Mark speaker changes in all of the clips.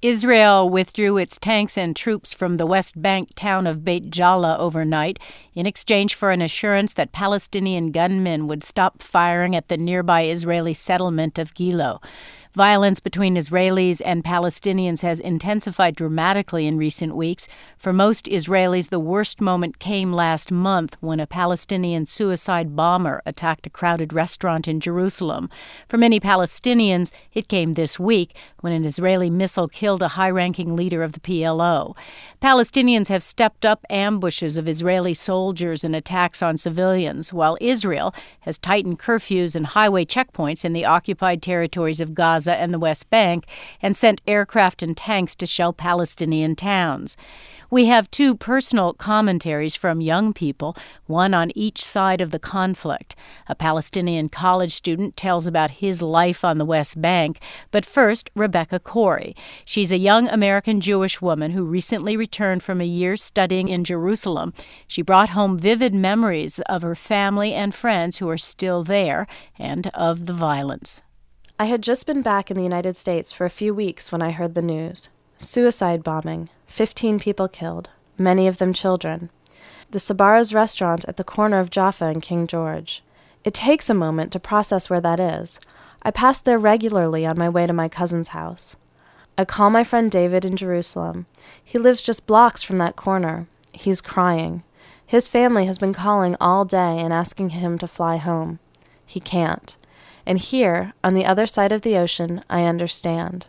Speaker 1: Israel withdrew its tanks and troops from the West Bank town of Beit Jala overnight in exchange for an assurance that Palestinian gunmen would stop firing at the nearby Israeli settlement of Gilo. Violence between Israelis and Palestinians has intensified dramatically in recent weeks. For most Israelis, the worst moment came last month when a Palestinian suicide bomber attacked a crowded restaurant in Jerusalem. For many Palestinians, it came this week when an Israeli missile killed a high-ranking leader of the PLO. Palestinians have stepped up ambushes of Israeli soldiers and attacks on civilians, while Israel has tightened curfews and highway checkpoints in the occupied territories of Gaza and the West Bank and sent aircraft and tanks to shell Palestinian towns. We have two personal commentaries from young people, one on each side of the conflict. A Palestinian college student tells about his life on the West Bank. But first, Rebecca Corey. She's a young American Jewish woman who recently returned from a year studying in Jerusalem. She brought home vivid memories of her family and friends who are still there and of the violence.
Speaker 2: I had just been back in the United States for a few weeks when I heard the news. Suicide bombing, 15 people killed, many of them children. The Sabara's restaurant at the corner of Jaffa and King George. It takes a moment to process where that is. I pass there regularly on my way to my cousin's house. I call my friend David in Jerusalem. He lives just blocks from that corner. He's crying. His family has been calling all day and asking him to fly home. He can't. And here, on the other side of the ocean, I understand.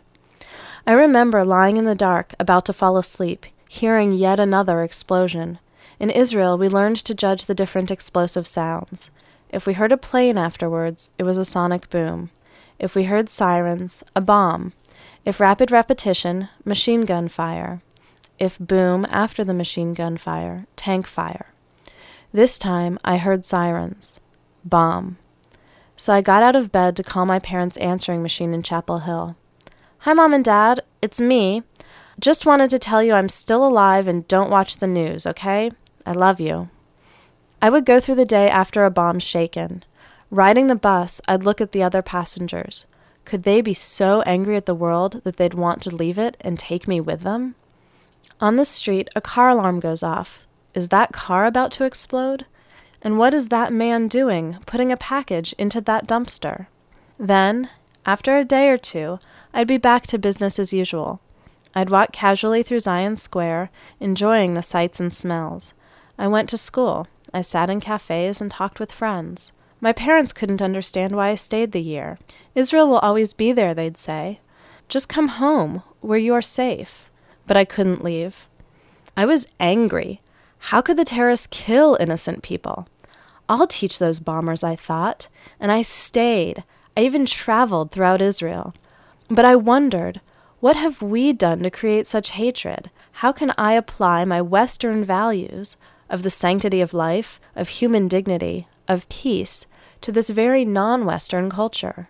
Speaker 2: I remember lying in the dark, about to fall asleep, hearing yet another explosion. In Israel, we learned to judge the different explosive sounds. If we heard a plane afterwards, it was a sonic boom. If we heard sirens, a bomb. If rapid repetition, machine gun fire. If boom after the machine gun fire, tank fire. This time, I heard sirens. Bomb. So I got out of bed to call my parents' answering machine in Chapel Hill. "Hi, Mom and Dad. It's me. Just wanted to tell you I'm still alive and don't watch the news, okay? I love you." I would go through the day after a bomb's shaken. Riding the bus, I'd look at the other passengers. Could they be so angry at the world that they'd want to leave it and take me with them? On the street, a car alarm goes off. Is that car about to explode? And what is that man doing, putting a package into that dumpster? Then, after a day or two, I'd be back to business as usual. I'd walk casually through Zion Square, enjoying the sights and smells. I went to school. I sat in cafes and talked with friends. My parents couldn't understand why I stayed the year. Israel will always be there, they'd say. Just come home, where you are safe. But I couldn't leave. I was angry. How could the terrorists kill innocent people? I'll teach those bombers, I thought, and I stayed. I even traveled throughout Israel. But I wondered, what have we done to create such hatred? How can I apply my Western values of the sanctity of life, of human dignity, of peace, to this very non-Western culture?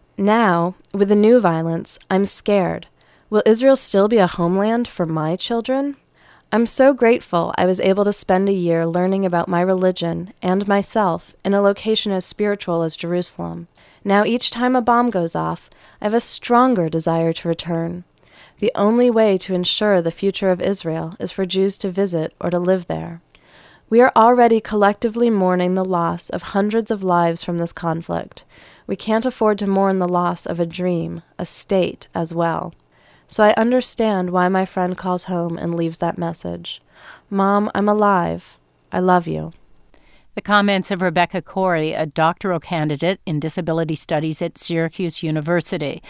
Speaker 2: Now, with the new violence, I'm scared. Will Israel still be a homeland for my children? I'm so grateful I was able to spend a year learning about my religion and myself in a location as spiritual as Jerusalem. Now each time a bomb goes off, I have a stronger desire to return. The only way to ensure the future of Israel is for Jews to visit or to live there. We are already collectively mourning the loss of hundreds of lives from this conflict. We can't afford to mourn the loss of a dream, a state, as well. So I understand why my friend calls home and leaves that message. Mom, I'm alive. I love you.
Speaker 1: The comments of Rebecca Corey, a doctoral candidate in disability studies at Syracuse University.